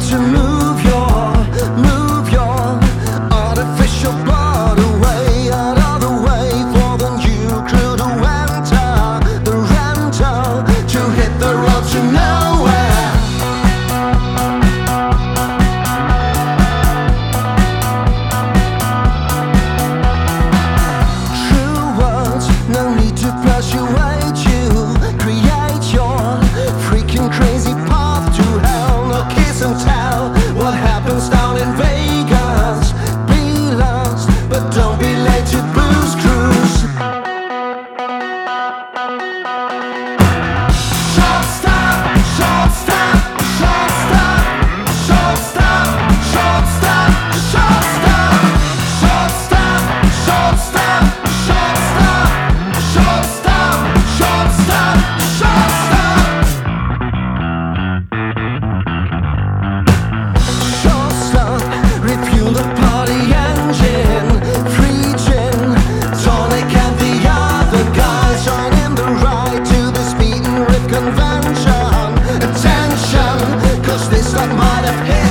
to move your artificial blood away, out of the way for the new crew to enter the rental, to hit the road to nowhere. True words, no need to persuade you. Create your freaking crazy path to hell. No kiss and tell what happens down in Vegas. Be lost, but don't be late to Booze Cruise. Short stop, short stop, short stop, short stop, short stop, short stop, short stop, short stop, short stop, short stop, short stop, short stop. Short stop, refuel the party engine. Free gin, tonic and the other guys join in the ride to this beaten riff convention. Attention, cause this stuff might have hit